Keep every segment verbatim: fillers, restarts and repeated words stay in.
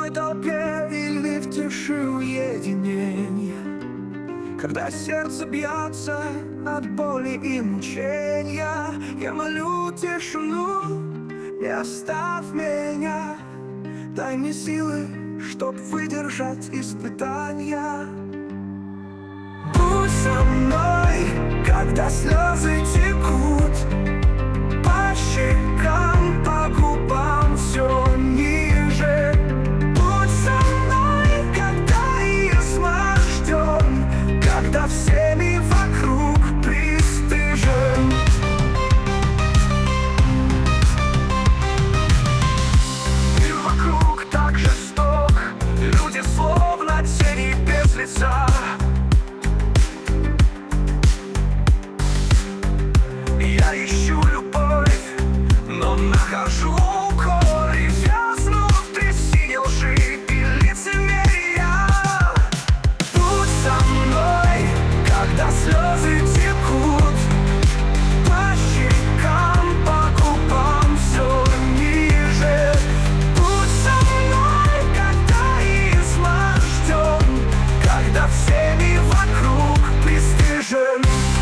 одной толпе или в тиши уединения, когда сердце бьется от боли и мучения, я молю тишину, не оставь меня, дай мне силы, чтоб выдержать испытания. Будь со мной, когда слезы текут по щекам, по губам все ниже. Будь со мной, когда изможден, когда всеми вокруг пристыжен. Мир вокруг так жесток, люди словно тени без лица. Я ищу любовь, но нахожу укор и вязну в трясине лжи и лицемерия. Будь со мной, когда слезы текут по щекам, по губам все ниже. Будь со мной, когда изможден, когда всеми вокруг пристыжен.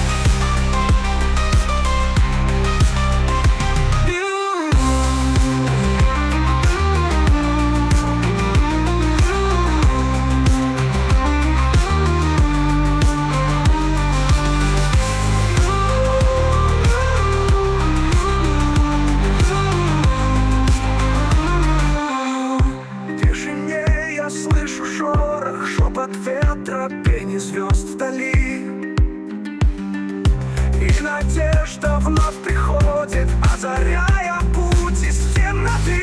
Слышу шорох, шепот ветра, пение звезд вдали. И надежда вновь приходит, озаряя путь из темноты.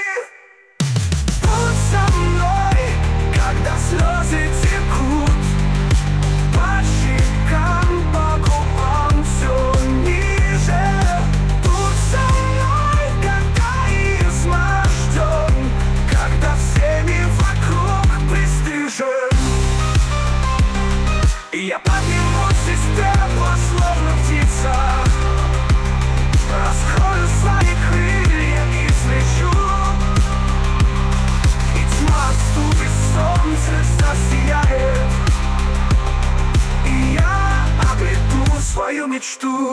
Будь со мной, когда слезы текут по щекам, по губам все ниже. Будь со мной, когда изможден, когда всеми вокруг пристыжен. И я поднимусь из пепла, словно птица, раскрою свои крылья и взлечу. И тьма отступит, солнце засияет, и я обрету свою мечту.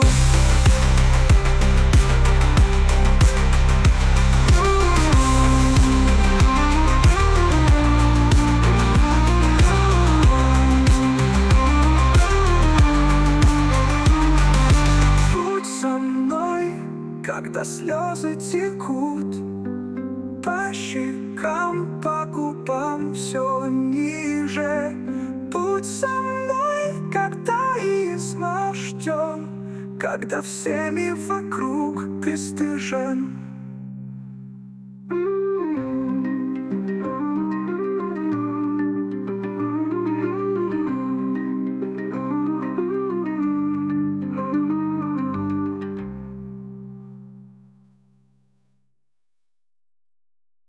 Когда слезы текут по щекам, по губам все ниже. Будь со мной, когда изможден, когда всеми вокруг пристыжен.